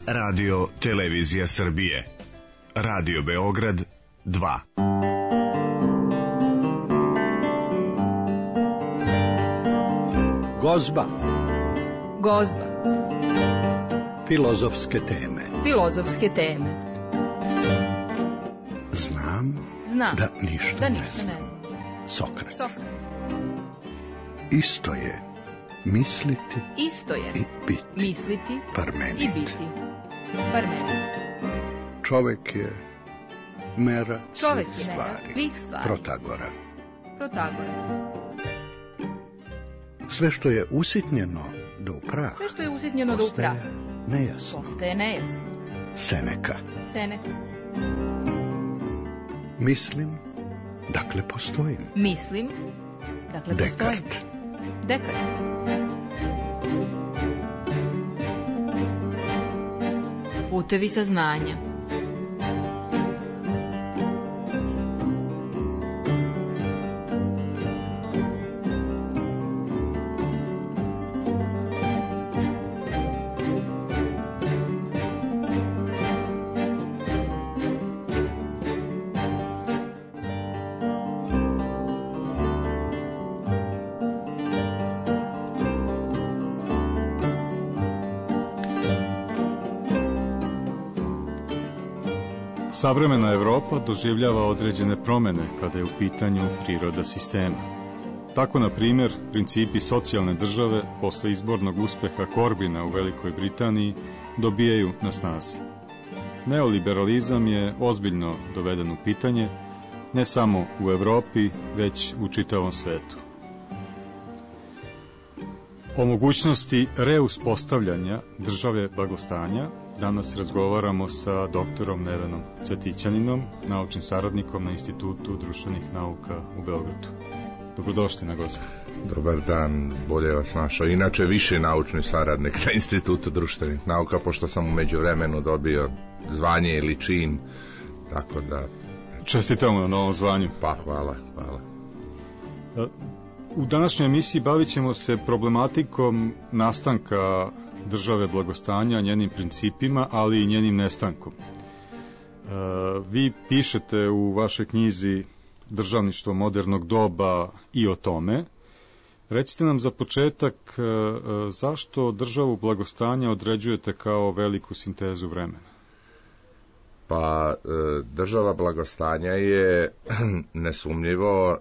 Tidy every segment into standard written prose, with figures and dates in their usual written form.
Radio Televizija Srbije. Radio Beograd 2. Gozba. Gozba. Filozofske teme. Filozofske teme. Znam da ništa ne znam. Sokrat. Isto je misliti i biti. Misliti Parmenid. i biti. Parmenid. Čovek je mera svih stvari. Protagora. Sve što je usitnjeno do prah postaje nejasno. Seneka. Mislim, dakle postojim. Dekart. Putevi saznanja. Savremena Evropa doživljava određene promene kada je u pitanju priroda sistema. Tako, na primjer, principi socijalne države posle izbornog uspeha Corbina u Velikoj Britaniji dobijaju na snazi. Neoliberalizam je ozbiljno doveden u pitanje, ne samo u Evropi, već u čitavom svetu. O mogućnosti reuspostavljanja države blagostanja danas razgovaramo sa doktorom Nevenom Cvetićaninom, naučnim saradnikom na Institutu društvenih nauka u Beogradu. Dobrodošli na Gozbu. Dobar dan, bolje vas našao. Inače, više naučni saradnik na Institutu društvenih nauka, pošto sam u međuvremenu dobio zvanje ili čin, tako da... Čestitamo na novom zvanju. Pa, hvala. U današnjoj emisiji bavit ćemo se problematikom nastanka države blagostanja, njenim principima, ali i njenim nestankom. Vi pišete u vašoj knjizi Državništvo modernog doba i o tome. Recite nam za početak zašto državu blagostanja određujete kao veliku sintezu vremena? Pa, država blagostanja je nesumnjivo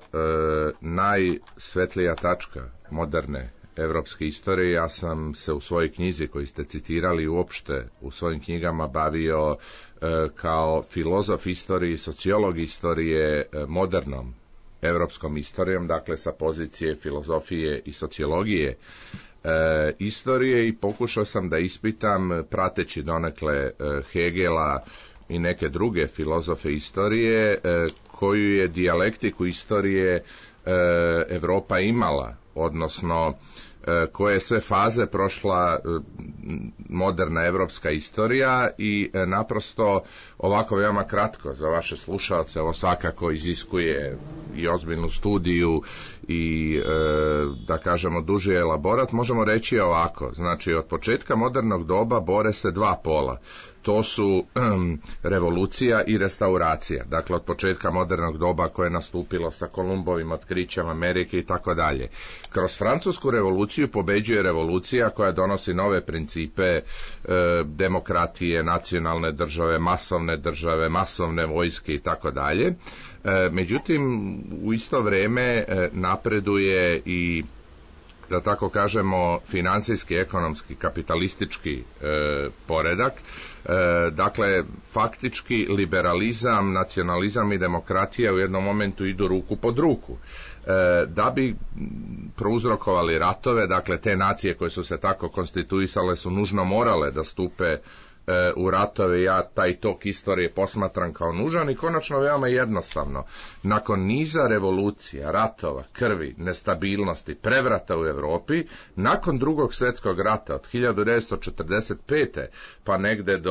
najsvetlija tačka moderne evropske istorije. Ja sam se u svojoj knjizi koju ste citirali uopšte u svojim knjigama bavio kao filozof istorije, sociolog istorije modernom evropskom istorijom, dakle sa pozicije filozofije i sociologije istorije, i pokušao sam da ispitam, prateći donekle Hegela i neke druge filozofe istorije, koju je dijalektiku istorije Evropa imala, odnosno koje sve faze prošla moderna evropska istorija, i naprosto ovako veoma kratko za vaše slušalce, ovo svakako iziskuje i ozbiljnu studiju i da kažemo duži elaborat. Možemo reći ovako, znači od početka modernog doba bore se dva pola. To su revolucija i restauracija. Dakle, od početka modernog doba koje je nastupilo sa Kolumbovim otkrićem Amerike i tako dalje. Kroz Francusku revoluciju pobeđuje revolucija koja donosi nove principe demokratije, nacionalne države, masovne vojske i tako dalje. Međutim, u isto vrijeme napreduje i, da tako kažemo, financijski, ekonomski, kapitalistički poredak. Dakle, faktički liberalizam, nacionalizam i demokratija u jednom momentu idu ruku pod ruku. Da bi prouzrokovali ratove, dakle te nacije koje su se tako konstituisale su nužno morale da stupe u ratove. Ja taj tok istorije posmatram kao nužan i konačno veoma jednostavno. Nakon niza revolucija, ratova, krvi, nestabilnosti, prevrata u Evropi, nakon Drugog svjetskog rata od 1945. pa negde do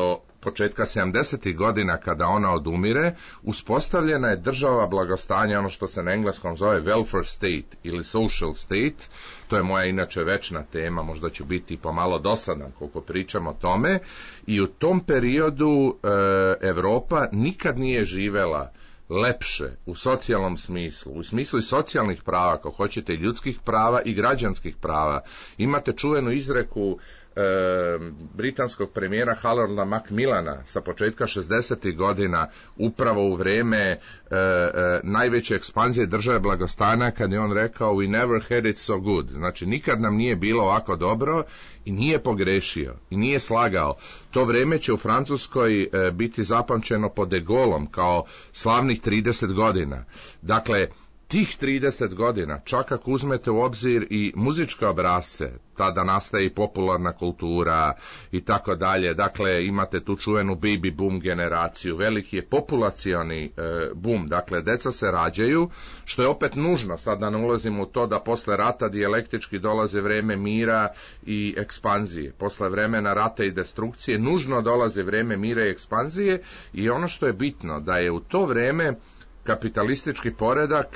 početka 70. godina kada ona odumire, uspostavljena je država blagostanja, ono što se na engleskom zove welfare state ili social state. To je moja inače večna tema, možda ću biti pomalo dosadan koliko pričam o tome. I u tom periodu Europa nikad nije živela lepše u socijalnom smislu, u smislu i socijalnih prava, ako hoćete, ljudskih prava i građanskih prava. Imate čuvenu izreku britanskog premijera Halorda Macmillana sa početka 60. godina, upravo u vrijeme najveće ekspanzije države blagostanja, kad je on rekao we never had it so good. Znači, nikad nam nije bilo ovako dobro, i nije pogrešio i nije slagao. To vrijeme će u Francuskoj biti zapamćeno pod De Gaulleom kao slavnih 30 godina. Dakle, tih 30 godina, čak ako uzmete u obzir i muzičke obrasce, tada nastaje i popularna kultura i tako dalje. Dakle, imate tu čuvenu baby boom generaciju, veliki je populacioni boom, dakle, deca se rađaju, što je opet nužno, sad da ne ulazimo u to da posle rata dijalektički dolaze vreme mira i ekspanzije. Posle vremena rata i destrukcije nužno dolaze vreme mira i ekspanzije, i ono što je bitno, da je u to vreme kapitalistički poredak,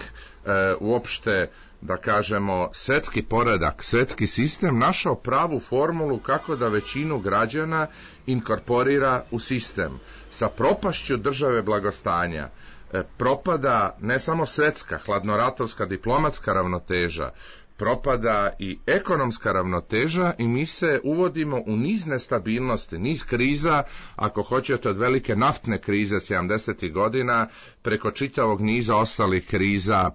uopšte, da kažemo, svjetski poredak, svjetski sistem, našao pravu formulu kako da većinu građana inkorporira u sistem. Sa propašću države blagostanja propada ne samo svjetska, hladnoratovska, diplomatska ravnoteža, propada i ekonomska ravnoteža, i mi se uvodimo u niz nestabilnosti, niz kriza, ako hoćete od velike naftne krize 70. godina, preko čitavog niza ostalih kriza,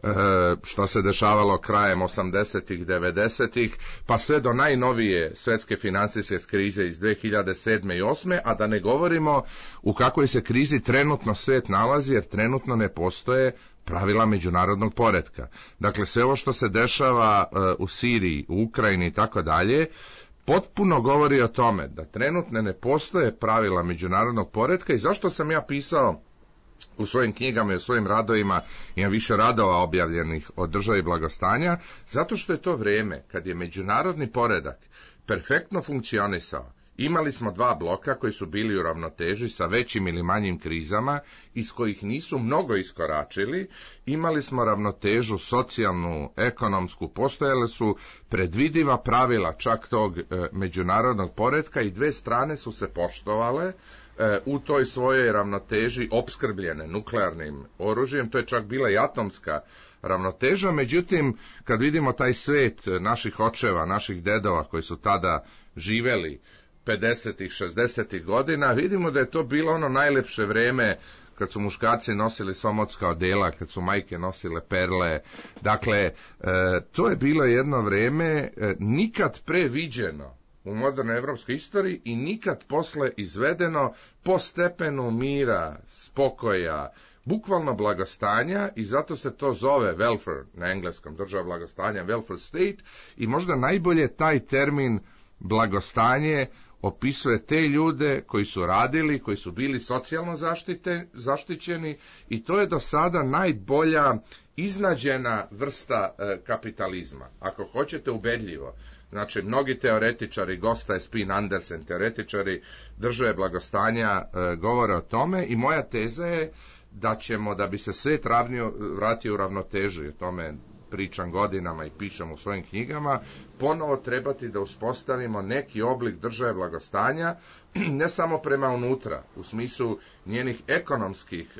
što se dešavalo krajem 80-ih, 90-ih, pa sve do najnovije svjetske financijske krize iz 2007. i 2008. A da ne govorimo u kakvoj se krizi trenutno svijet nalazi, jer trenutno ne postoje pravila međunarodnog poretka. Dakle, sve ovo što se dešava u Siriji, u Ukrajini i tako dalje, potpuno govori o tome da trenutno ne postoje pravila međunarodnog poretka. I zašto sam ja pisao u svojim knjigama i u svojim radovima, imam više radova objavljenih o državi blagostanja, zato što je to vrijeme kad je međunarodni poredak perfektno funkcionisao. Imali smo dva bloka koji su bili u ravnoteži sa većim ili manjim krizama, iz kojih nisu mnogo iskoračili. Imali smo ravnotežu socijalnu, ekonomsku, postojale su predvidiva pravila čak tog međunarodnog poretka, i dve strane su se poštovale u toj svojoj ravnoteži opskrbljene nuklearnim oružjem. To je čak bila i atomska ravnoteža. Međutim, kad vidimo taj svijet naših očeva, naših dedova koji su tada živeli 50-ih, 60-ih godina, vidimo da je to bilo ono najlepše vrijeme kad su muškarci nosili somotska odela, kad su majke nosile perle. Dakle, to je bilo jedno vrijeme nikad previđeno u modernoj evropskoj istoriji i nikad posle izvedeno po stepenu mira, spokoja, bukvalno blagostanja, i zato se to zove welfare, na engleskom država blagostanja, welfare state, i možda najbolje taj termin blagostanje opisuje te ljude koji su radili, koji su bili socijalno zaštićeni, i to je do sada najbolja iznađena vrsta kapitalizma. Ako hoćete, ubedljivo. Znači, mnogi teoretičari, Gosta, Spin, Andersen, teoretičari države blagostanja govore o tome, i moja teza je da ćemo, da bi se svijet vratio u ravnotežu, i o tome pričam godinama i pišem u svojim knjigama, ponovo trebati da uspostavimo neki oblik države blagostanja, ne samo prema unutra, u smislu njenih ekonomskih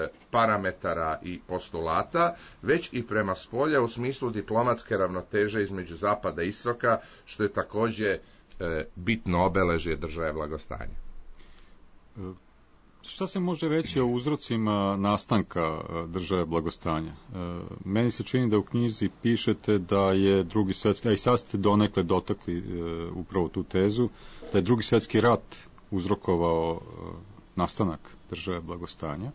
parametara i postulata, već i prema spolja u smislu diplomatske ravnoteže između zapada i istoka, što je također bitno obeležje države blagostanja. Šta se može reći o uzrocima nastanka države blagostanja? Meni se čini da u knjizi pišete da je drugi svjetski, a i sad ste donekle dotakli upravo tu tezu, da je drugi svjetski rat uzrokovao nastanak države blagostanja.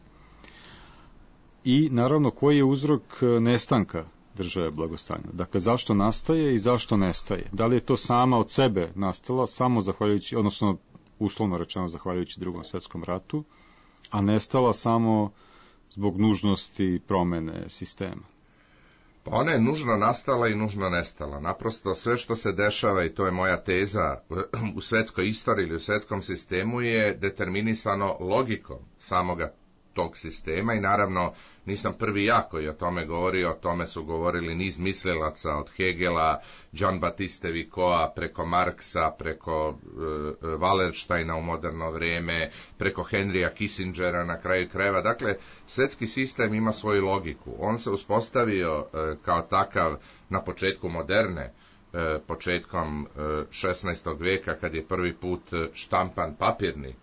I naravno, koji je uzrok nestanka države blagostanja? Dakle, zašto nastaje i zašto nestaje? Da li je to sama od sebe nastala, samo zahvaljujući, odnosno uslovno rečeno zahvaljujući Drugom svjetskom ratu, a nestala samo zbog nužnosti promjene sistema? Pa ona je nužno nastala i nužno nestala. Naprosto sve što se dešava, i to je moja teza, u svetskoj istoriji ili u svetskom sistemu je determinisano logikom samoga tog sistema i naravno nisam prvi ja koji o tome govorio, o tome su govorili niz mislilaca od Hegela, John Batiste Vicoa, preko Marksa, preko Wallersteina u moderno vrijeme, preko Henrya Kissingera na kraju krajeva. Dakle, svjetski sistem ima svoju logiku. On se uspostavio kao takav na početku moderne, početkom 16. vijeka kad je prvi put štampan papirni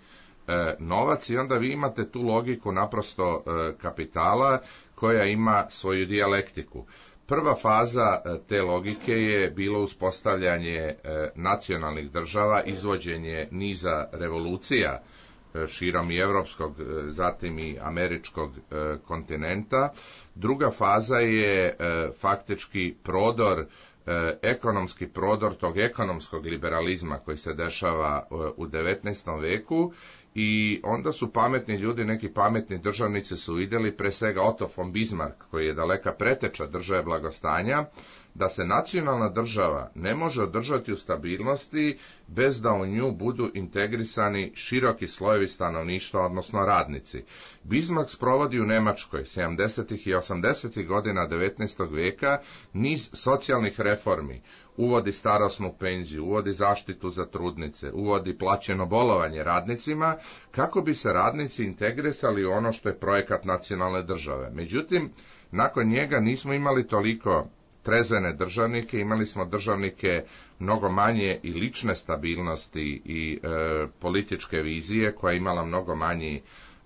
novac i onda vi imate tu logiku naprosto kapitala koja ima svoju dijalektiku. Prva faza te logike je bilo uspostavljanje nacionalnih država, izvođenje niza revolucija širom i evropskog, zatim i američkog kontinenta. Druga faza je faktički prodor, ekonomski prodor tog ekonomskog liberalizma koji se dešava u 19. veku i onda su pametni ljudi, neki pametni državnici su vidjeli, pre svega Otto von Bismarck, koji je daleka preteča države blagostanja, da se nacionalna država ne može održati u stabilnosti bez da u nju budu integrisani široki slojevi stanovništva, odnosno radnici. Bismarck sprovodi u Njemačkoj 70. i 80. godina 19. vijeka niz socijalnih reformi. Uvodi starosnu penziju, uvodi zaštitu za trudnice, uvodi plaćeno bolovanje radnicima, kako bi se radnici integrisali u ono što je projekat nacionalne države. Međutim, nakon njega nismo imali toliko trezvene državnike, imali smo državnike mnogo manje i lične stabilnosti i političke vizije koja je imala mnogo manji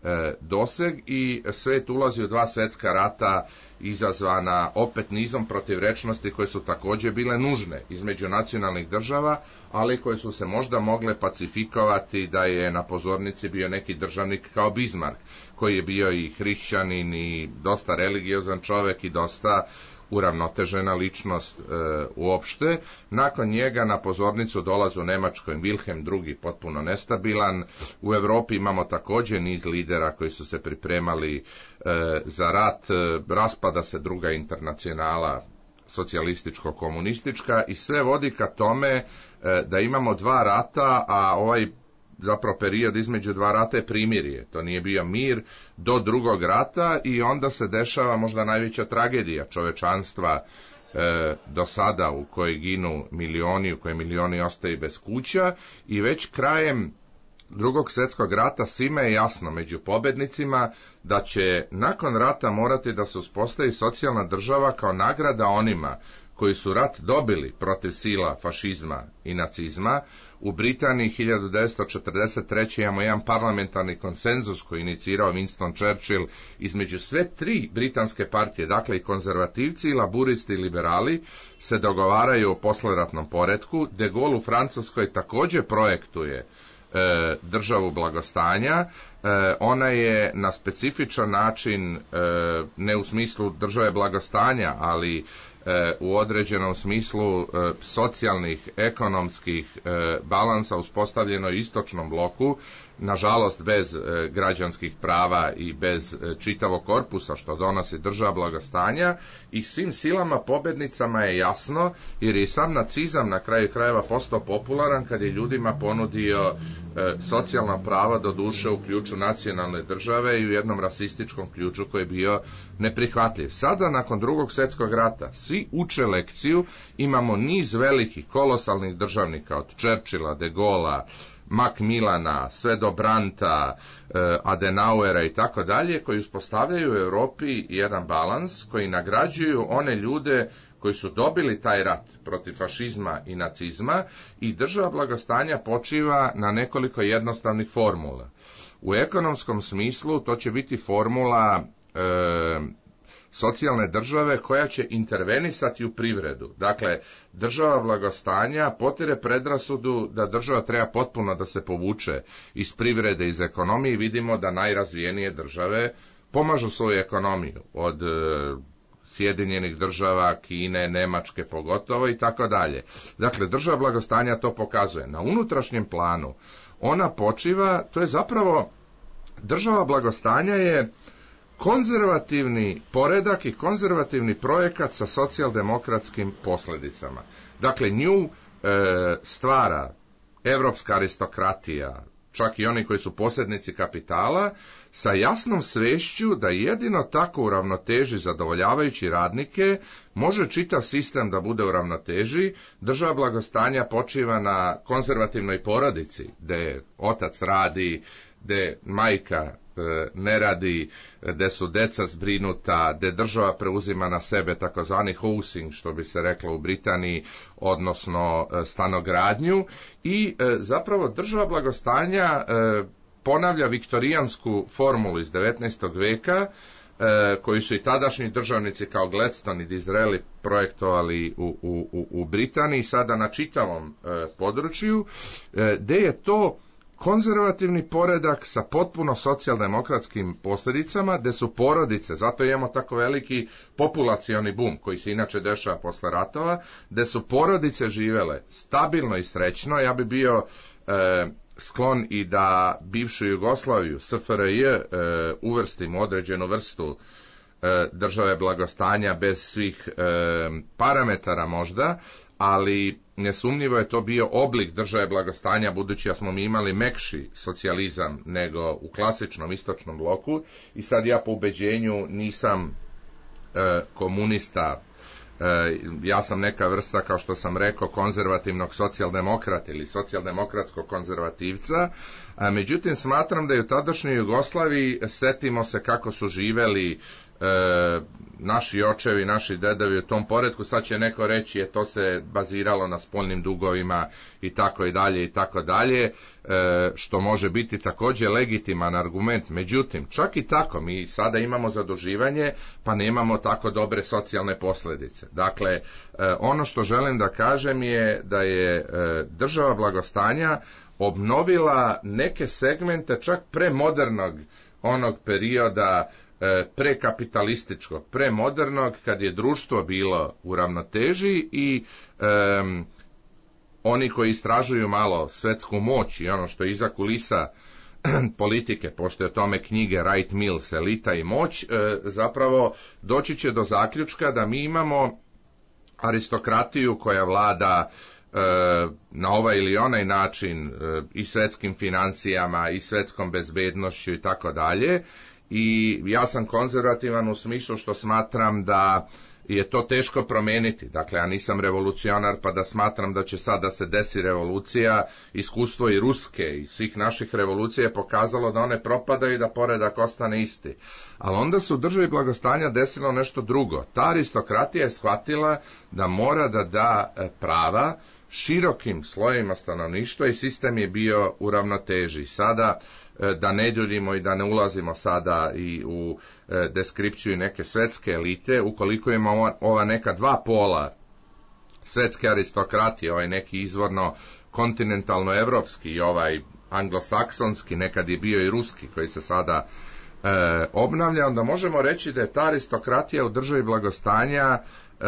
doseg i svijet ulazi u dva svjetska rata izazvana opet nizom protivrečnosti koje su također bile nužne između nacionalnih država, ali koje su se možda mogle pacifikovati da je na pozornici bio neki državnik kao Bismarck, koji je bio i hrišćanin i dosta religiozan čovjek i dosta uravnotežena ličnost uopšte. Nakon njega na pozornicu dolazi u Njemačkoj Wilhelm II, potpuno nestabilan. U Europi imamo također niz lidera koji su se pripremali za rat. Raspada se druga internacionala socijalističko-komunistička i sve vodi ka tome da imamo dva rata, a ovaj zapravo period između dva rata je primirje. To nije bio mir do drugog rata i onda se dešava možda najveća tragedija čovečanstva do sada, u kojoj ginu milioni, u kojoj milioni ostaju bez kuća i već krajem Drugog svjetskog rata svima je jasno među pobednicima da će nakon rata morati da se uspostavi socijalna država kao nagrada onima koji su rat dobili protiv sila fašizma i nacizma. U Britaniji 1943. imamo jedan parlamentarni konsenzus koji je inicirao Winston Churchill između sve tri britanske partije, dakle i konzervativci, i laburisti i liberali, se dogovaraju o posleratnom poretku. De Gaulle u Francuskoj također projektuje državu blagostanja. Ona je na specifičan način, ne u smislu države blagostanja, ali u određenom smislu socijalnih, ekonomskih balansa uspostavljeno istočnom bloku, nažalost bez građanskih prava i bez čitavog korpusa što donosi država blagostanja, i svim silama pobednicama je jasno, jer je sam nacizam na kraju krajeva postao popularan kad je ljudima ponudio socijalna prava, do duše u ključu nacionalne države i u jednom rasističkom ključu koji je bio neprihvatljiv. Sada, nakon Drugog svjetskog rata, svi uče lekciju, imamo niz velikih, kolosalnih državnika, od Churchilla, de Gaulea, Macmillana, sve do Brandta, Adenauera i tako dalje, koji uspostavljaju u Europi jedan balans, koji nagrađuju one ljude koji su dobili taj rat protiv fašizma i nacizma, i država blagostanja počiva na nekoliko jednostavnih formula. U ekonomskom smislu to će biti formula socijalne države koja će intervenisati u privredu. Dakle, država blagostanja potire predrasudu da država treba potpuno da se povuče iz privrede, iz ekonomije. Vidimo da najrazvijenije države pomažu svoju ekonomiju, od Sjedinjenih država, Kine, Nemačke pogotovo i tako dalje. Dakle, država blagostanja to pokazuje. Na unutrašnjem planu ona počiva, to je zapravo, država blagostanja je konzervativni poredak i konzervativni projekat sa socijaldemokratskim posljedicama. Dakle, nju stvara evropska aristokratija, čak i oni koji su posjednici kapitala, sa jasnom svešću da jedino tako u ravnoteži zadovoljavajući radnike može čitav sistem da bude u ravnoteži. Država blagostanja počiva na konzervativnoj porodici, gde otac radi, gde majka ne radi, gde su deca zbrinuta, gde država preuzima na sebe takozvani housing, što bi se reklo u Britaniji, odnosno stanogradnju, i zapravo država blagostanja ponavlja viktorijansku formulu iz 19. veka, koji su i tadašnji državnici kao Gladstone i Disraeli projektovali u Britaniji, sada na čitavom području, gde je to konzervativni poredak sa potpuno socijaldemokratskim posljedicama, gde su porodice, zato imamo tako veliki populacioni bum koji se inače dešava posle ratova, gde su porodice živele stabilno i srećno. Ja bi bio sklon i da bivšu Jugoslaviju, SFRJ, uvrstim u određenu vrstu države blagostanja bez svih parametara možda, ali nesumnjivo je to bio oblik države blagostanja, budući da smo mi imali mekši socijalizam nego u klasičnom istočnom bloku, i sad ja po ubeđenju nisam komunista, ja sam neka vrsta, kao što sam rekao, konzervativnog socijaldemokrata ili socijaldemokratskog konzervativca, međutim smatram da je u tadašnjoj Jugoslaviji, setimo se kako su živeli naši očevi, naši dedovi u tom poretku. Sad će neko reći je to se baziralo na spoljnim dugovima i tako i dalje i tako dalje, što može biti također legitiman argument. Međutim, čak i tako mi sada imamo zaduživanje, pa nemamo tako dobre socijalne posljedice. Dakle, ono što želim da kažem je da je država blagostanja obnovila neke segmente čak premodernog onog perioda, prekapitalističkog, premodernog, kad je društvo bilo u ravnoteži i oni koji istražuju malo svetsku moć i ono što je iza kulisa politike, postoje o tome knjige Wright Mills, Elita i moć, zapravo doći će do zaključka da mi imamo aristokratiju koja vlada na ovaj ili onaj način i svetskim financijama i svetskom bezbednošću i tako dalje. I ja sam konzervativan u smislu što smatram da je to teško promijeniti. Dakle, ja nisam revolucionar pa da smatram da će sad da se desi revolucija. Iskustvo i ruske i svih naših revolucija je pokazalo da one propadaju i da poredak ostane isti. Ali onda se u državi blagostanja desilo nešto drugo. Ta aristokratija je shvatila da mora da da prava širokim slojevima stanovništva i sistem je bio u ravnoteži. Sada da ne duljimo i da ne ulazimo sada i u deskripciju neke svetske elite, ukoliko ima ova neka dva pola svetske aristokratije, ovaj neki izvorno kontinentalno-evropski i ovaj anglosaksonski, nekad je bio i ruski koji se sada obnavlja, onda možemo reći da je ta aristokratija u državi blagostanja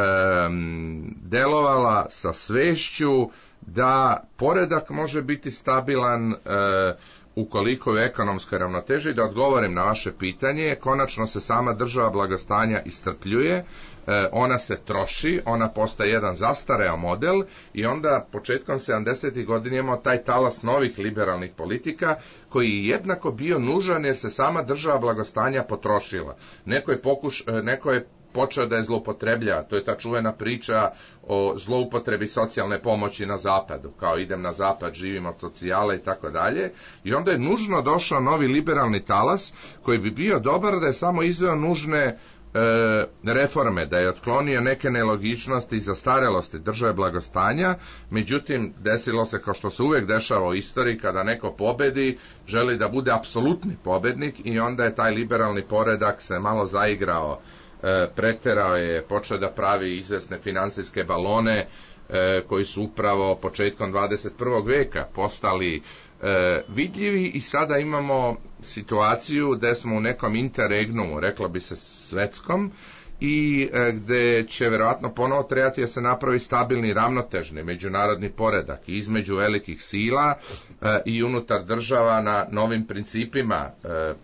delovala sa svešću da poredak može biti stabilan ukoliko je ekonomska ravnoteža. I da odgovorim na vaše pitanje, konačno se sama država blagostanja iscrpljuje, ona se troši, ona postaje jedan zastareo model i onda početkom 70. godina imamo taj talas novih liberalnih politika koji je jednako bio nužan jer se sama država blagostanja potrošila. Neko je počeo da je zloupotreblja, to je ta čuvena priča o zloupotrebi socijalne pomoći na zapadu, kao idem na zapad, živim od socijale i tako dalje, i onda je nužno došao novi liberalni talas koji bi bio dobar da je samo izveo nužne reforme, da je otklonio neke nelogičnosti i zastarelosti države blagostanja. Međutim, desilo se kao što se uvijek dešava u istoriji, kada neko pobedi, želi da bude apsolutni pobednik i onda je taj liberalni poredak se malo zaigrao, preterao je, počeo da pravi izvesne financijske balone koji su upravo početkom 21. veka postali vidljivi i sada imamo situaciju gde smo u nekom interregnumu, reklo bi se svetskom, i gde će verovatno ponovo trebati da se napravi stabilni, ravnotežni međunarodni poredak između velikih sila i unutar država na novim principima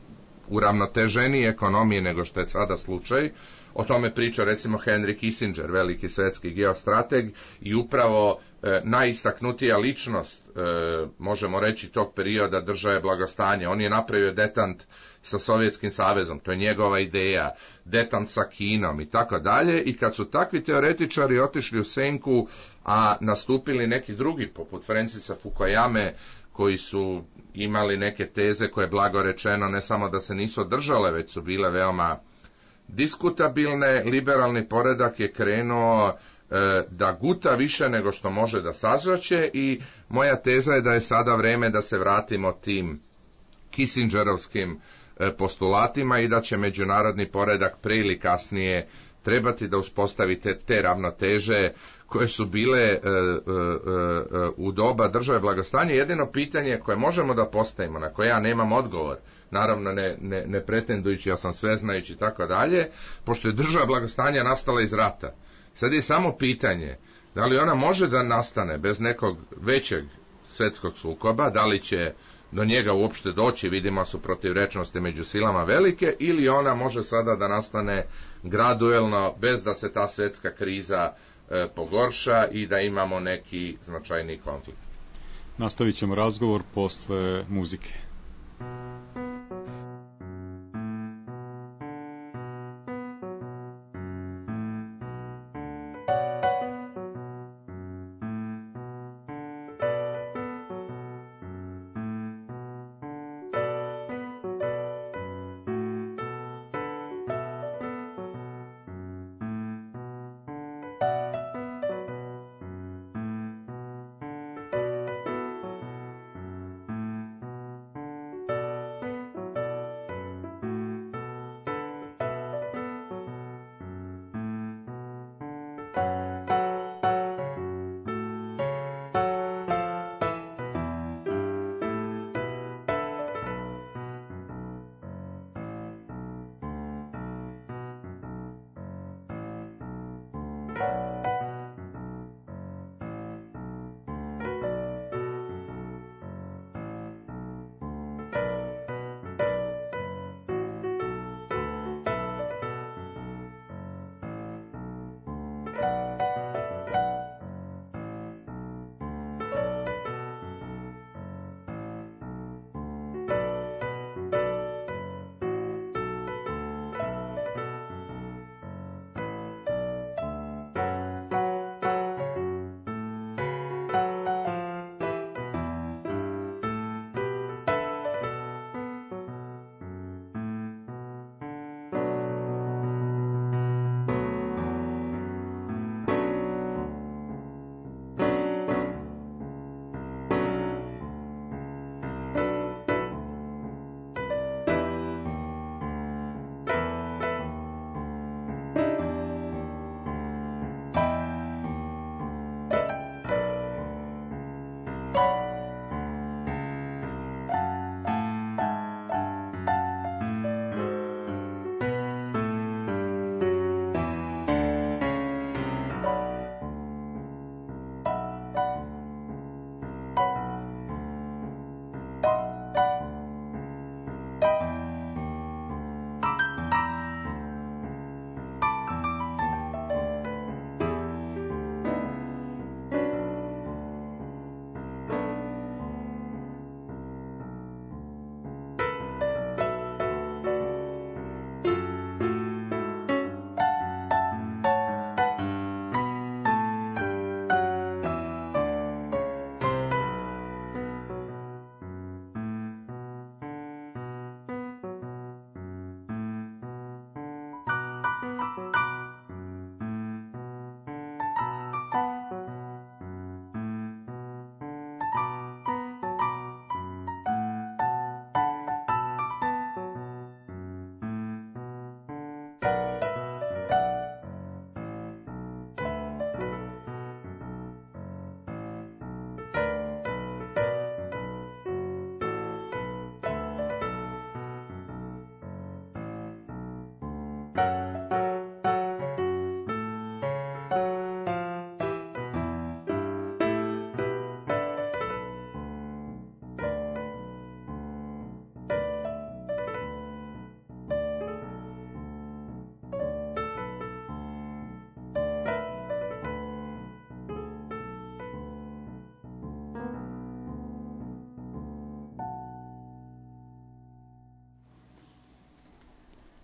uravnoteženije ekonomije nego što je sada slučaj. O tome priča recimo Henry Kissinger, veliki svetski geostrateg i upravo najistaknutija ličnost, možemo reći, tog perioda države blagostanja. On je napravio detant sa Sovjetskim savezom, to je njegova ideja, detant sa Kinom i tako dalje. I kad su takvi teoretičari otišli u senku, a nastupili neki drugi, poput Francisa Fukuyame, koji su imali neke teze koje, blago rečeno, ne samo da se nisu održale, već su bile veoma diskutabilne, liberalni poredak je krenuo da guta više nego što može da sazrače i moja teza je da je sada vreme da se vratimo tim Kissingerovskim postulatima i da će međunarodni poredak pre ili kasnije trebati da uspostavite te ravnoteže koje su bile u doba države blagostanja. Jedino pitanje koje možemo da postavimo, na koje ja nemam odgovor, naravno ne pretendujući, ja sam sveznajući i tako dalje, pošto je država blagostanja nastala iz rata. Sad je samo pitanje, da li ona može da nastane bez nekog većeg svjetskog sukoba, da li će do njega uopšte doći, vidimo su protivrečnosti među silama velike, ili ona može sada da nastane graduelno bez da se ta svjetska kriza pogorša i da imamo neki značajni konflikt. Nastavit ćemo razgovor posle muzike.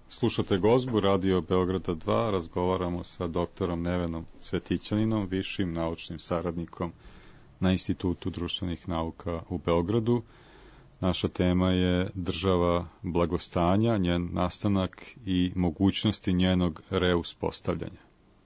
Slušate Gozbu, Radio Beograda 2, razgovaramo sa doktorom Nevenom Cvetićaninom, višim naučnim saradnikom na Institutu društvenih nauka u Beogradu. Naša tema je država blagostanja, njen nastanak i mogućnosti njenog reuspostavljanja.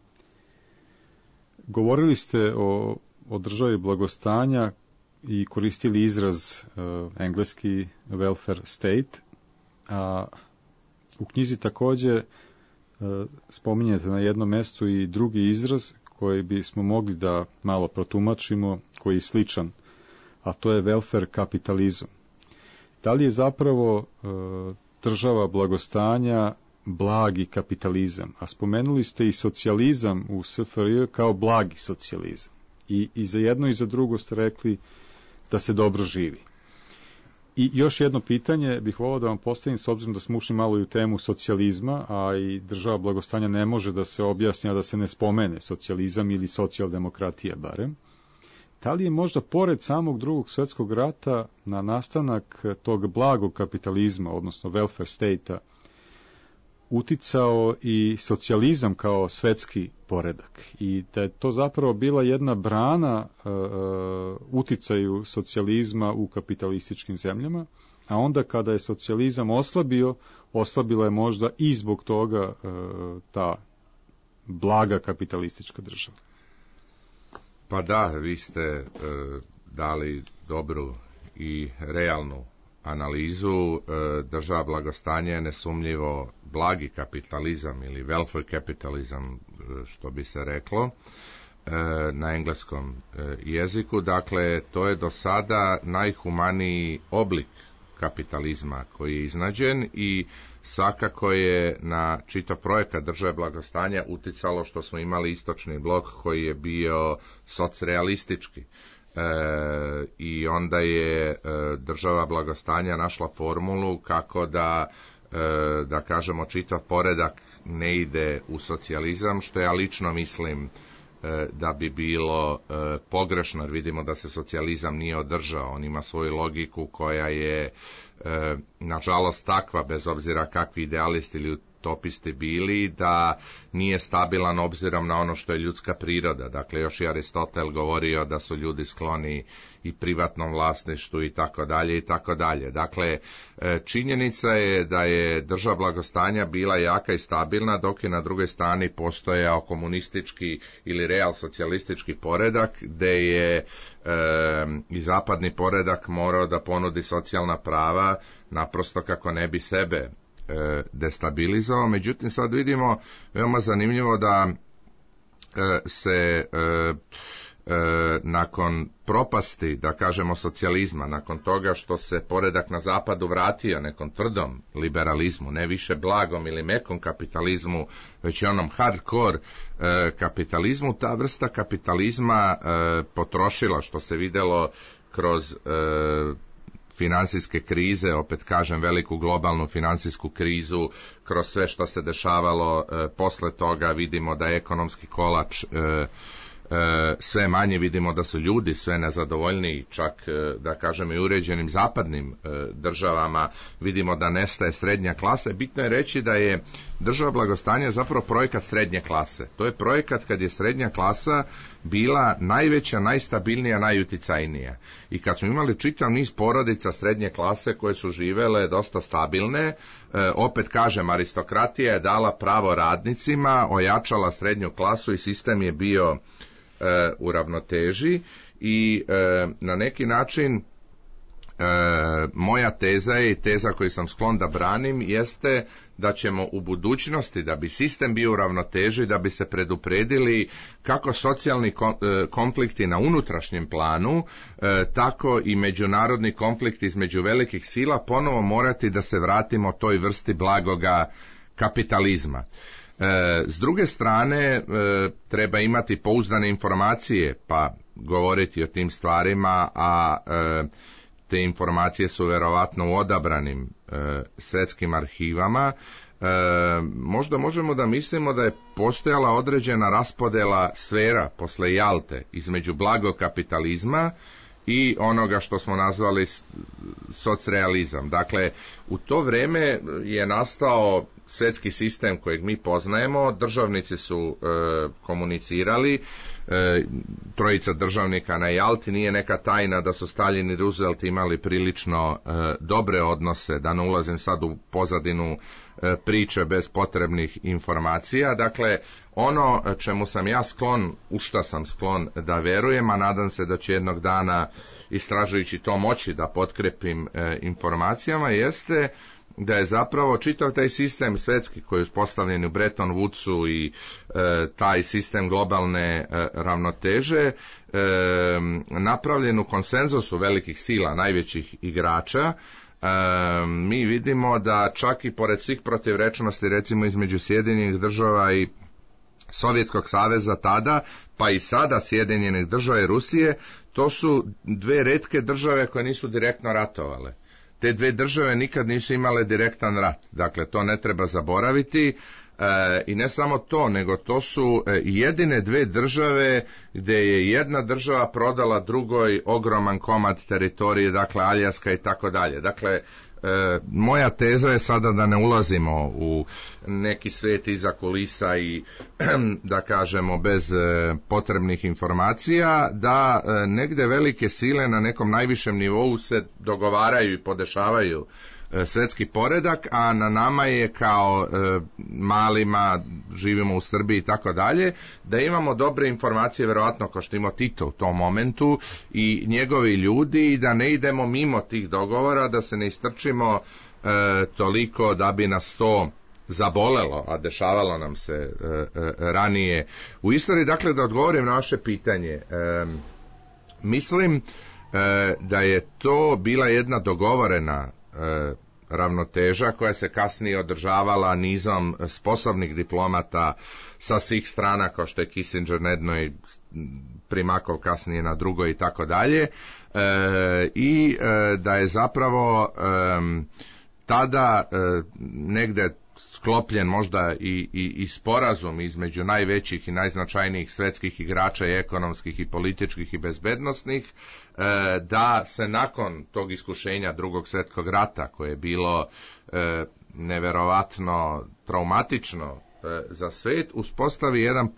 Govorili ste o državi blagostanja i koristili izraz engleski welfare state, a u knjizi takođe spominjete na jednom mestu i drugi izraz koji bismo mogli da malo protumačimo, koji je sličan, a to je welfare kapitalizam. Da li je zapravo država blagostanja blagi kapitalizam? A spomenuli ste i socijalizam u SFRJ kao blagi socijalizam. I za jedno i za drugo ste rekli da se dobro živi. I još jedno pitanje bih volao da vam postavim, s obzirom da smo ušli malo i u temu socijalizma, a i država blagostanja ne može da se objasni, a da se ne spomene socijalizam ili socijaldemokratija barem. Da li je možda pored samog Drugog svjetskog rata na nastanak tog blagog kapitalizma, odnosno welfare state-a, uticao i socijalizam kao svetski poredak i da je to zapravo bila jedna brana uticaju socijalizma u kapitalističkim zemljama, a onda kada je socijalizam oslabila je možda i zbog toga ta blaga kapitalistička država. Pa da, vi ste dali dobru i realnu analizu. Država blagostanja je nesumnjivo blagi kapitalizam ili welfare kapitalizam, što bi se reklo na engleskom jeziku. Dakle, to je do sada najhumaniji oblik kapitalizma koji je iznađen i svakako je na čitav projekat države blagostanja uticalo što smo imali istočni blok koji je bio socrealistički. I onda je država blagostanja našla formulu kako da kažemo čitav poredak ne ide u socijalizam, što ja lično mislim da bi bilo pogrešno, jer vidimo da se socijalizam nije održao. On ima svoju logiku koja je nažalost takva, bez obzira kakvi idealisti ili utopisti bili, da nije stabilan obzirom na ono što je ljudska priroda. Dakle, još i Aristotel govorio da su ljudi skloni i privatnom vlasništvu i tako dalje i tako dalje. Dakle, činjenica je da je država blagostanja bila jaka i stabilna, dok je na drugoj strani postojao komunistički ili real socijalistički poredak, gde je i zapadni poredak morao da ponudi socijalna prava naprosto kako ne bi sebe destabilizao. Međutim, sad vidimo veoma zanimljivo da se nakon propasti, da kažemo, socijalizma, nakon toga što se poredak na zapadu vratio nekom tvrdom liberalizmu, ne više blagom ili mekom kapitalizmu, već i onom hardcore kapitalizmu, ta vrsta kapitalizma potrošila, što se videlo kroz financijske krize, opet kažem veliku globalnu financijsku krizu, kroz sve što se dešavalo posle toga vidimo da je ekonomski kolač sve manje, vidimo da su ljudi sve nezadovoljniji, čak da kažem i uređenim zapadnim državama, vidimo da nestaje srednja klasa. Bitno je reći da je država blagostanja zapravo projekat srednje klase. To je projekat kad je srednja klasa bila najveća, najstabilnija, najuticajnija. I kad smo imali čitav niz porodica srednje klase koje su živele dosta stabilne, opet kažem, aristokratija je dala pravo radnicima, ojačala srednju klasu i sistem je bio u ravnoteži i na neki način moja teza je i teza koju sam sklon da branim jeste da ćemo u budućnosti, da bi sistem bio u ravnoteži, da bi se predupredili kako socijalni konflikti na unutrašnjem planu, tako i međunarodni konflikt između velikih sila, ponovo morati da se vratimo toj vrsti blagoga kapitalizma. S druge strane, treba imati pouzdane informacije, pa govoriti o tim stvarima, a te informacije su verovatno u odabranim svetskim arhivama. Možda možemo da mislimo da je postojala određena raspodela sfera posle Jalte između blagog kapitalizma i onoga što smo nazvali socrealizam. Dakle, u to vreme je nastao svjetski sistem kojeg mi poznajemo. Državnici su komunicirali, trojica državnika na Jalti, nije neka tajna da su Stalin i Roosevelt imali prilično dobre odnose, da ne ulazim sad u pozadinu priče bez potrebnih informacija. Dakle, ono čemu sam ja sklon, u šta sam sklon da verujem, a nadam se da će jednog dana istražujući to moći da potkrepim informacijama, jeste da je zapravo čitav taj sistem svjetski koji je uspostavljen u Bretton Woodsu i taj sistem globalne ravnoteže napravljen u konsenzusu velikih sila, najvećih igrača. Mi vidimo da čak i pored svih protivrečnosti, recimo između Sjedinjenih država i Sovjetskog saveza tada, pa i sada Sjedinjenih država i Rusije, to su dve retke države koje nisu direktno ratovale. Te dve države nikad nisu imale direktan rat, dakle to ne treba zaboraviti. I ne samo to, nego to su jedine dve države gdje je jedna država prodala drugoj ogroman komad teritorije, dakle Aljaska i tako dalje. Dakle, moja teza je sada da ne ulazimo u neki svijet iza kulisa i da kažemo bez potrebnih informacija, da negdje velike sile na nekom najvišem nivou se dogovaraju i podešavaju svjetski poredak, a na nama je kao malima, živimo u Srbiji i tako dalje, da imamo dobre informacije, vjerojatno kao što ima Tito u tom momentu i njegovi ljudi, i da ne idemo mimo tih dogovora, da se ne istrčimo toliko da bi nas to zabolelo, a dešavalo nam se ranije u istoriji. Dakle, da odgovorim na vaše pitanje, mislim da je to bila jedna dogovorena ravnoteža koja se kasnije održavala nizom sposobnih diplomata sa svih strana, kao što je Kissinger na jednoj, Primakov kasnije na drugoj i tako dalje, i da je zapravo tada negdje sklopljen možda i sporazum između najvećih i najznačajnijih svjetskih igrača i ekonomskih i političkih i bezbednosnih, da se nakon tog iskušenja Drugog svjetskog rata, koje je bilo neverovatno traumatično za svijet, uspostavi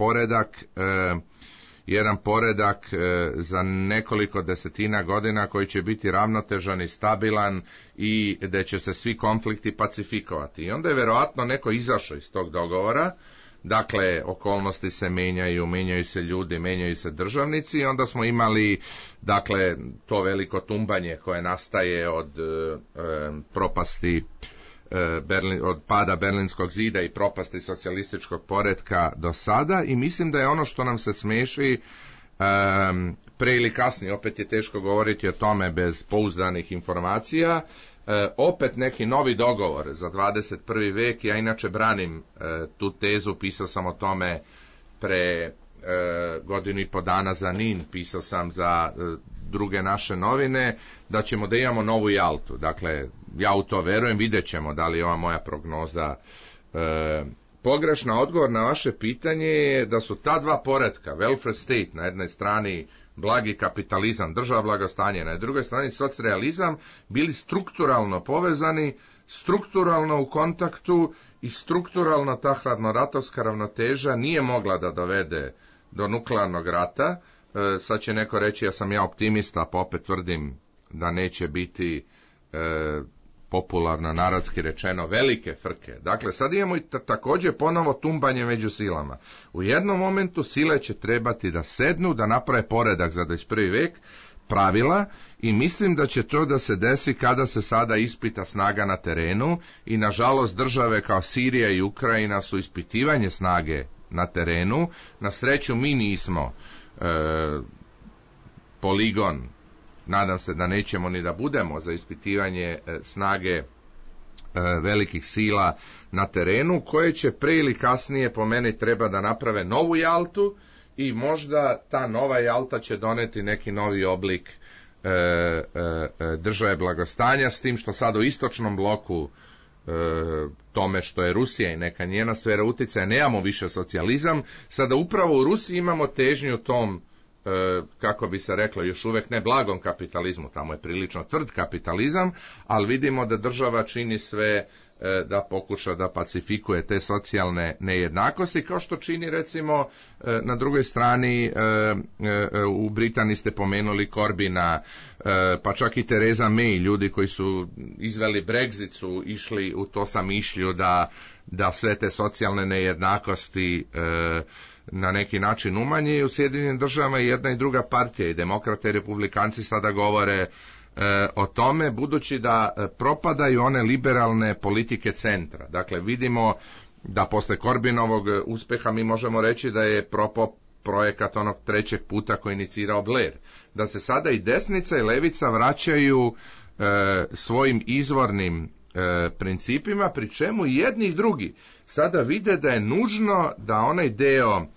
jedan poredak za nekoliko desetina godina koji će biti ravnotežan i stabilan i da će se svi konflikti pacifikovati. I onda je vjerojatno neko izašao iz tog dogovora. Dakle, okolnosti se menjaju se ljudi, menjaju se državnici, i onda smo imali, dakle, to veliko tumbanje koje nastaje od propasti od pada Berlinskog zida i propasti socijalističkog poretka do sada, i mislim da je ono što nam se smeši pre ili kasnije, opet je teško govoriti o tome bez pouzdanih informacija, opet neki novi dogovor za 21. vek. Ja inače branim tu tezu, pisao sam o tome pre godinu i po dana za NIN, pisao sam za druge naše novine, da ćemo da imamo novu Jaltu. Dakle, ja u to verujem, vidjet ćemo da li je ova moja prognoza pogrešna. Odgovor na vaše pitanje je da su ta dva poretka, welfare state na jednoj strani, blagi kapitalizam, država blagostanje, na drugoj strani socrealizam, bili strukturalno povezani, strukturalno u kontaktu, i strukturalno ta hladnoratovska ravnoteža nije mogla da dovede do nuklearnog rata. Sad će neko reći, ja sam optimista, pa opet tvrdim da neće biti popularno narodski rečeno velike frke. Dakle, sad imamo i također ponovo tumbanje među silama. U jednom momentu sile će trebati da sednu, da naprave poredak za 21. vek, pravila, i mislim da će to da se desi kada se sada ispita snaga na terenu, i nažalost države kao Sirija i Ukrajina su ispitivanje snage na terenu. Na sreću mi nismo poligon, nadam se da nećemo ni da budemo, za ispitivanje snage velikih sila na terenu, koje će pre ili kasnije po meni treba da naprave novu Jaltu, i možda ta nova Jalta će doneti neki novi oblik države blagostanja, s tim što sad u istočnom bloku, tome što je Rusija i neka njena sfera utjecaja, nemamo više socijalizam. Sada upravo u Rusiji imamo težnju tom, kako bi se reklo, još uvijek ne blagom kapitalizmu, tamo je prilično tvrd kapitalizam, ali vidimo da država čini sve da pokuša da pacifikuje te socijalne nejednakosti, kao što čini recimo na drugoj strani u Britaniji ste pomenuli Corbina, pa čak i Theresa May, ljudi koji su izveli Brexit su išli u to samišlju da sve te socijalne nejednakosti na neki način umanji. U Sjedinjenim državama jedna i druga partija, i demokrate i republikanci sada govore o tome, budući da propadaju one liberalne politike centra. Dakle, vidimo da posle Corbynovog uspjeha mi možemo reći da je propao projekat onog trećeg puta koji je inicirao Blair. Da se sada i desnica i levica vraćaju svojim izvornim principima, pri čemu jedni i drugi sada vide da je nužno da onaj deo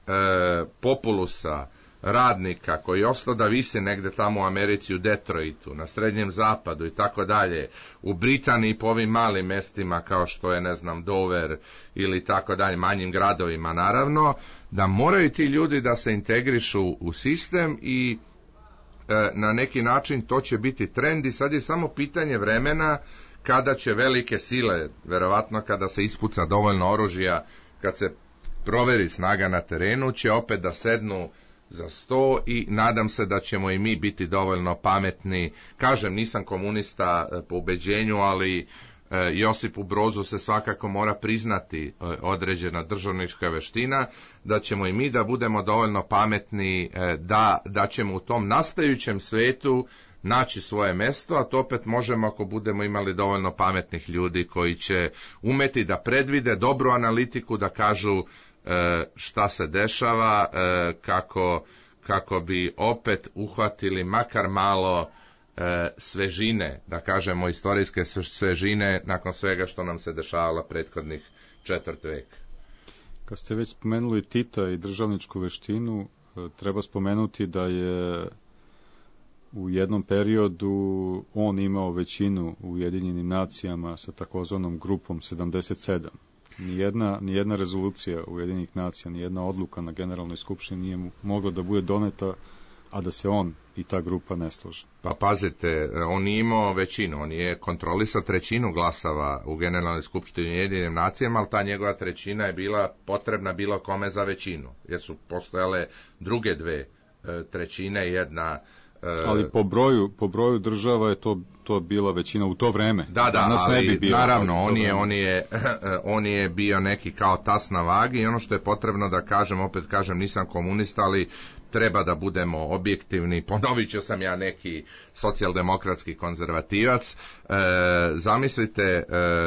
populusa, radnika koji je ostao da vise negde tamo u Americi, u Detroitu, na Srednjem zapadu i tako dalje, u Britaniji po ovim malim mestima kao što je, ne znam, Dover ili tako dalje, manjim gradovima naravno, da moraju ti ljudi da se integrišu u sistem i na neki način to će biti trend i sad je samo pitanje vremena kada će velike sile, verovatno kada se ispuca dovoljno oružja, kad se proveri snaga na terenu, će opet da sednu za sto i nadam se da ćemo i mi biti dovoljno pametni. Kažem, nisam komunista po ubeđenju, ali Josipu Brozu se svakako mora priznati određena državnička veština, da ćemo i mi da budemo dovoljno pametni, da ćemo u tom nastajućem svetu naći svoje mesto, a to opet možemo ako budemo imali dovoljno pametnih ljudi koji će umeti da predvide dobru analitiku, da kažu šta se dešava, kako bi opet uhvatili makar malo svežine, da kažemo istorijske svežine nakon svega što nam se dešavalo prethodnih četvrt veka. Kad ste već spomenuli Tita i državničku veštinu, treba spomenuti da je u jednom periodu on imao većinu u Ujedinjenim nacijama sa takozvanom grupom 77. Nijedna rezolucija Ujedinjenih nacija, nijedna odluka na Generalnoj skupštini nije mogla da bude doneta, a da se on i ta grupa ne slože. Pa pazite, on nije imao većinu, on je kontrolisao trećinu glasova u Generalnoj skupštini Ujedinjenim nacijama, ali ta njegova trećina je bila potrebna bilo kome za većinu, jer su postojale druge dve trećine, jedna. Ali po broju država je to bila većina u to vreme. Da, ali naravno on je bio neki kao tas na vagi i ono što je potrebno da kažem, opet kažem, nisam komunista, ali treba da budemo objektivni. Ponovit ću, sam ja neki socijaldemokratski konzervativac. Zamislite,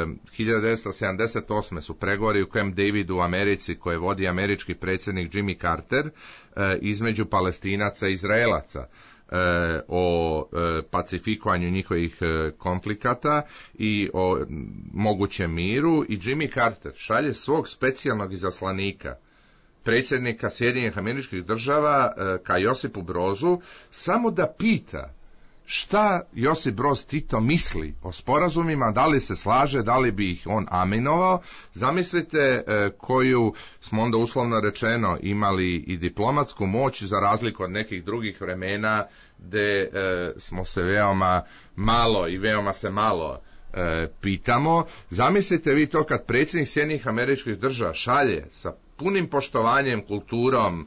1978. su pregovori u Camp Davidu u Americi koje vodi američki predsjednik Jimmy Carter između Palestinaca i Izraelaca o pacifikovanju njihovih konflikata i o mogućem miru, i Jimmy Carter šalje svog specijalnog izaslanika, predsjednika Sjedinjenih Američkih Država, ka Josipu Brozu, samo da pita šta Josip Broz Tito misli o sporazumima, da li se slaže, da li bi ih on aminovao. Zamislite koju smo onda uslovno rečeno imali i diplomatsku moć, za razliku od nekih drugih vremena gde smo se veoma malo i veoma se malo pitamo. Zamislite vi to kad predsjednik Sjedinjenih Američkih Država šalje sa punim poštovanjem, kulturom,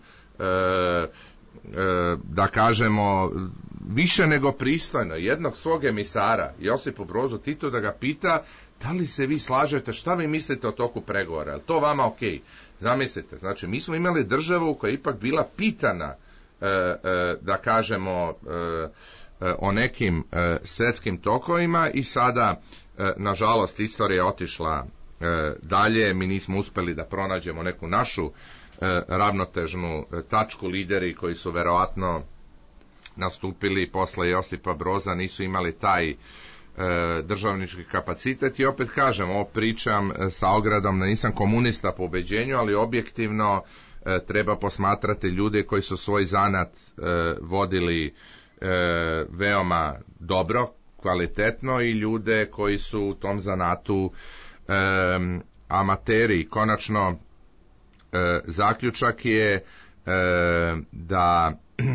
da kažemo više nego pristojno, jednog svog emisara, Josipu Brozu Titu, da ga pita da li se vi slažete, šta vi mislite o toku pregovora, je to vama ok? Zamislite, znači mi smo imali državu koja je ipak bila pitana, da kažemo, o nekim svjetskim tokovima, i sada nažalost istorija je otišla dalje, mi nismo uspeli da pronađemo neku našu ravnotežnu tačku. Lideri koji su verovatno nastupili posle Josipa Broza nisu imali taj državnički kapacitet, i opet kažem, ovo pričam sa ogradom da nisam komunista po ubeđenju, ali objektivno treba posmatrati ljude koji su svoj zanat vodili veoma dobro, kvalitetno, i ljude koji su u tom zanatu amateri. Konačno, zaključak je da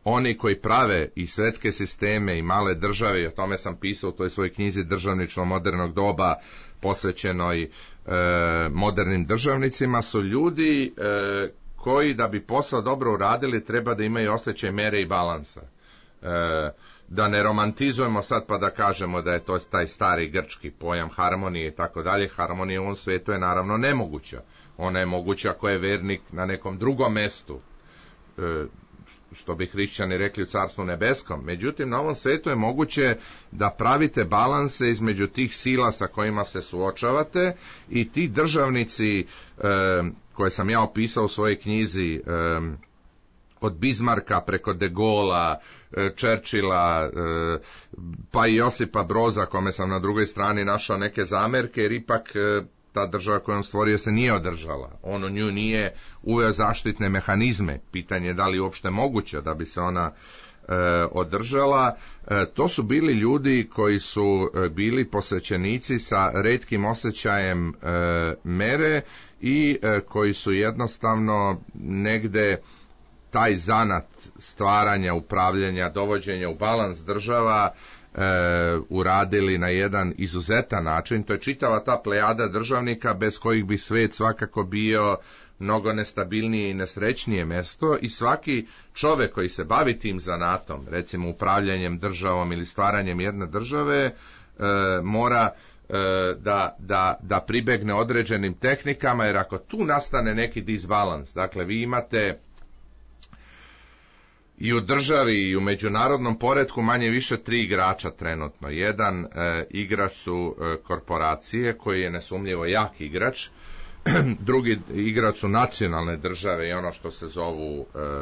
oni koji prave i svetske sisteme i male države, i o tome sam pisao u toj svojoj knjizi Državništvo modernog doba posvećenoj modernim državnicima, su ljudi koji da bi posao dobro uradili treba da imaju osjećaj mere i balansa. Da ne romantizujemo sad pa da kažemo da je to taj stari grčki pojam harmonije i tako dalje. Harmonija u ovom svijetu je naravno nemoguća. Ona je moguća ako je vernik na nekom drugom mestu, što bi hrišćani rekli u Carstvu nebeskom. Međutim, na ovom svijetu je moguće da pravite balanse između tih sila sa kojima se suočavate, i ti državnici koje sam ja opisao u svojoj knjizi, od Bismarcka preko De Gaulea, Churchilla, pa i Josipa Broza, kome sam na drugoj strani našao neke zamerke, jer ipak ta država koju on stvorio se nije održala. On u nju nije uveo zaštitne mehanizme. Pitanje je da li uopšte moguće da bi se ona održala. To su bili ljudi koji su bili posvećenici sa retkim osjećajem mere i koji su jednostavno negde taj zanat stvaranja, upravljanja, dovođenja u balans država uradili na jedan izuzetan način. To je čitava ta plejada državnika bez kojih bi svet svakako bio mnogo nestabilnije i nesrećnije mesto, i svaki čovek koji se bavi tim zanatom, recimo upravljanjem državom ili stvaranjem jedne države, mora da pribegne određenim tehnikama, jer ako tu nastane neki disbalans, dakle vi imate i u državi i u međunarodnom poretku manje više 3 igrača trenutno. Jedan igrač su korporacije, koji je nesumnjivo jak igrač, drugi igrač su nacionalne države i ono što se zovu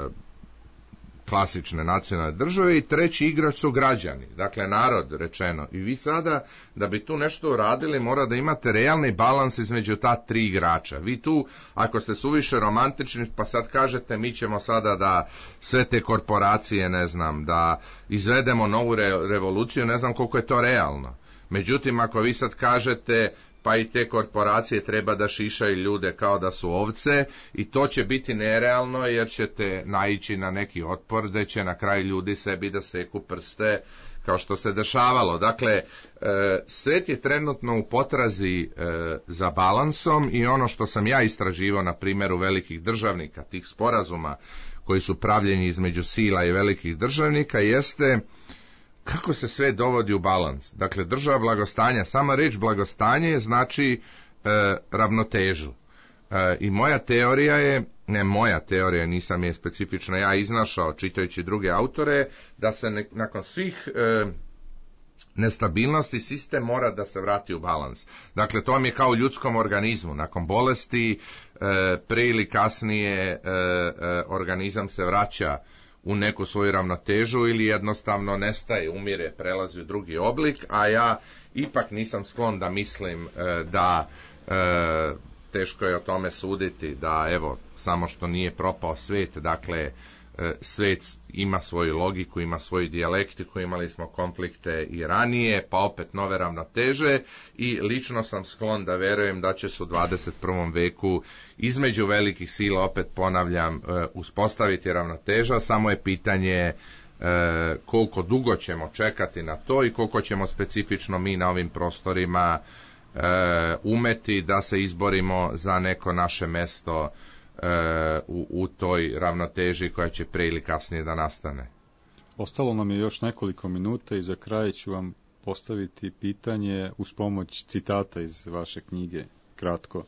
klasične nacionalne države, i treći igrač su građani, dakle narod rečeno. I vi sada, da bi tu nešto uradili, mora da imate realni balans između ta 3 igrača. Vi tu, ako ste suviše romantični, pa sad kažete mi ćemo sada da sve te korporacije, ne znam, da izvedemo novu revoluciju, ne znam koliko je to realno. Međutim, ako vi sad kažete pa i te korporacije treba da šišaju ljude kao da su ovce, i to će biti nerealno, jer ćete naići na neki otpor gde će na kraju ljudi sebi da seku prste, kao što se dešavalo. Dakle, svet je trenutno u potrazi za balansom, i ono što sam ja istraživao na primjeru velikih državnika, tih sporazuma koji su pravljeni između sila i velikih državnika, jeste kako se sve dovodi u balans. Dakle, država blagostanja, sama reč blagostanje znači ravnotežu. I moja teorija je, ne moja teorija, nisam je specifično ja iznašao čitajući druge autore, da se nakon svih nestabilnosti sistem mora da se vrati u balans. Dakle, to vam je kao u ljudskom organizmu. Nakon bolesti, pre ili kasnije organizam se vraća u neku svoju ravnotežu ili jednostavno nestaje, umire, prelazi u drugi oblik, a ja ipak nisam sklon da mislim da teško je o tome suditi, da evo, samo što nije propao svet, dakle, svet ima svoju logiku, ima svoju dijalektiku, imali smo konflikte i ranije, pa opet nove ravnoteže, i lično sam sklon da verujem da će se u 21. veku između velikih sila, opet ponavljam, uspostaviti ravnoteža, samo je pitanje koliko dugo ćemo čekati na to i koliko ćemo specifično mi na ovim prostorima umeti da se izborimo za neko naše mesto u toj ravnoteži koja će pre ili kasnije da nastane. Ostalo nam je još nekoliko minuta i za kraj ću vam postaviti pitanje uz pomoć citata iz vaše knjige, kratko.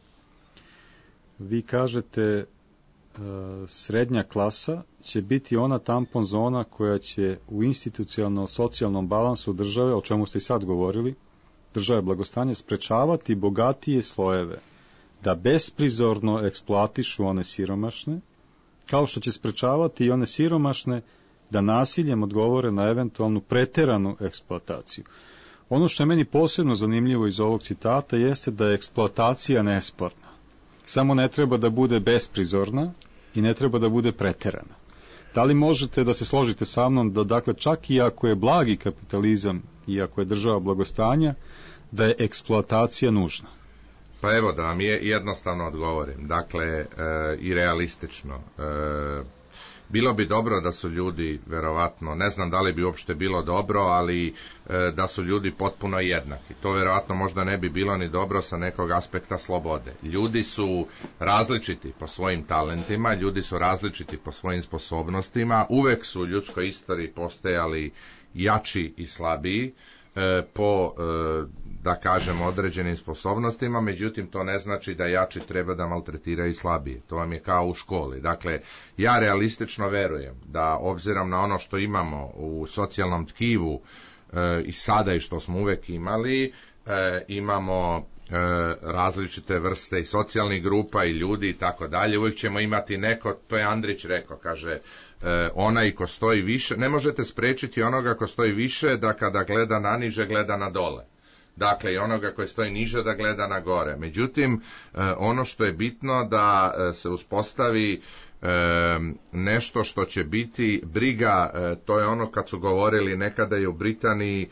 Vi kažete srednja klasa će biti ona tampon zona koja će u institucionalno-socijalnom balansu države, o čemu ste i sad govorili, države blagostanja, sprečavati bogatije slojeve da besprizorno eksploatišu one siromašne, kao što će sprečavati i one siromašne da nasiljem odgovore na eventualnu preteranu eksploataciju. Ono što je meni posebno zanimljivo iz ovog citata jeste da je eksploatacija nesporna. Samo ne treba da bude besprizorna i ne treba da bude preterana. Da li možete da se složite sa mnom da, dakle, čak i ako je blagi kapitalizam i ako je država blagostanja, da je eksploatacija nužna? Pa evo da vam jednostavno odgovorim, dakle, i realistično. bilo bi dobro da su ljudi, verovatno, ne znam da li bi uopšte bilo dobro, ali da su ljudi potpuno jednaki. To verovatno možda ne bi bilo ni dobro sa nekog aspekta slobode. Ljudi su različiti po svojim talentima, ljudi su različiti po svojim sposobnostima, uvek su u ljudskoj istoriji postojali jači i slabiji po, da kažem, određenim sposobnostima, međutim to ne znači da jači treba da maltretiraju slabije. To vam je kao u školi. Dakle, ja realistično verujem da obzirom na ono što imamo u socijalnom tkivu i sada i što smo uvek imali, imamo različite vrste i socijalnih grupa i ljudi i tako dalje. Uvijek ćemo imati neko, to je Andrić rekao, kaže, onaj ko stoji više, ne možete sprečiti onoga ko stoji više da kada gleda na niže, gleda na dole. Dakle, i onoga koji stoji niže da gleda na gore. Međutim, ono što je bitno da se uspostavi nešto što će biti briga, to je ono kad su govorili nekada i u Britaniji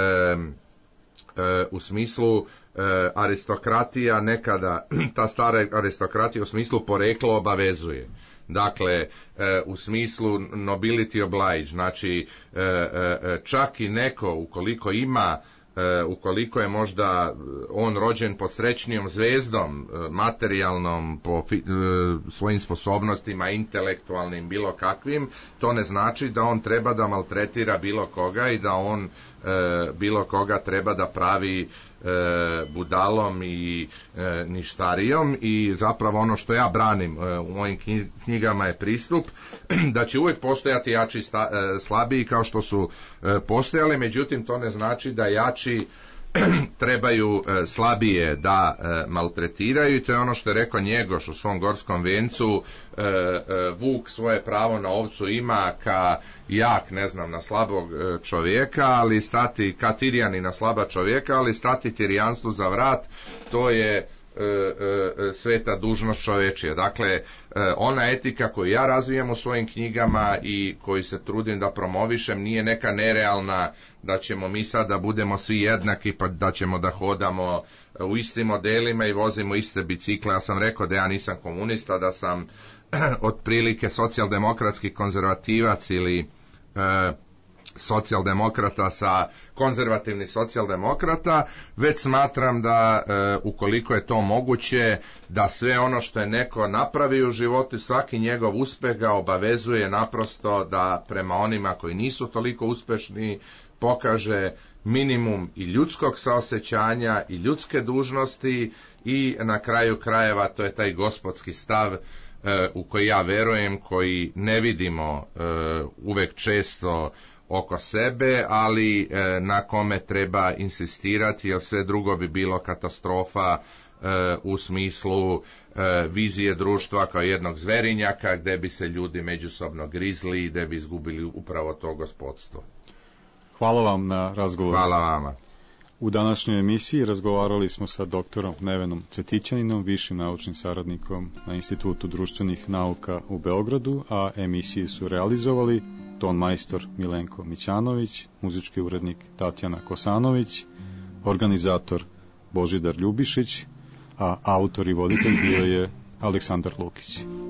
u smislu aristokratija, nekada ta stara aristokratija u smislu poreklo obavezuje. Dakle, u smislu nobility oblige, znači čak i neko ukoliko ima, ukoliko je možda on rođen pod srećnijom zvezdom, materijalnom, po svojim sposobnostima, intelektualnim, bilo kakvim, to ne znači da on treba da maltretira bilo koga i da on bilo koga treba da pravi budalom i ništarijom. I zapravo ono što ja branim u mojim knjigama je pristup da će uvijek postojati jači slabiji kao što su postojali, međutim to ne znači da jači trebaju slabije da maltretiraju, i to je ono što je rekao Njegoš u svom Gorskom vencu, vuk svoje pravo na ovcu ima ka jak, ne znam, na slabog čovjeka, ali stati ka Tirjani na slaba čovjeka, ali stati Tirijanstvu za vrat, to je sveta dužnost čovečija. Dakle, ona etika koju ja razvijam u svojim knjigama i koju se trudim da promovišem nije neka nerealna, da ćemo mi sad da budemo svi jednaki pa da ćemo da hodamo u istim modelima i vozimo iste bicikle. Ja sam rekao da ja nisam komunista, da sam otprilike socijaldemokratski konzervativac ili socijaldemokrata sa konzervativni socijaldemokrata, već smatram da ukoliko je to moguće, da sve ono što je neko napravio u životu, svaki njegov uspeh ga obavezuje naprosto da prema onima koji nisu toliko uspešni pokaže minimum i ljudskog saosećanja i ljudske dužnosti, i na kraju krajeva to je taj gospodski stav u koji ja verujem, koji ne vidimo uvek često oko sebe, ali na kome treba insistirati, jer sve drugo bi bilo katastrofa u smislu vizije društva kao jednog zverinjaka gde bi se ljudi međusobno grizli i gde bi izgubili upravo to gospodstvo. Hvala vam na razgovoru. Hvala vama. U današnjoj emisiji razgovarali smo sa doktorom Nevenom Cetićaninom, višim naučnim saradnikom na Institutu društvenih nauka u Beogradu, a emisiju su realizovali ton majstor Milenko Mićanović, muzički urednik Tatjana Kosanović, organizator Božidar Ljubišić, a autor i voditelj bio je Aleksandar Lukić.